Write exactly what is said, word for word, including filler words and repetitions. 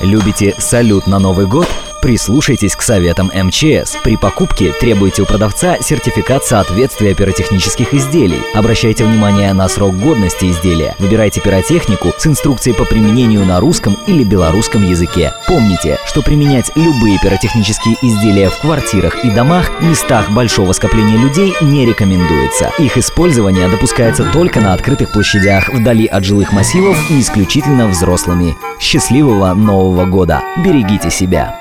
Любите салют на Новый год? Прислушайтесь к советам эм че эс. При покупке требуйте у продавца сертификат соответствия пиротехнических изделий. Обращайте внимание на срок годности изделия. Выбирайте пиротехнику с инструкцией по применению на русском или белорусском языке. Помните, что применять любые пиротехнические изделия в квартирах и домах, местах большого скопления людей не рекомендуется. Их использование допускается только на открытых площадях, вдали от жилых массивов и исключительно взрослыми. Счастливого Нового года! Берегите себя!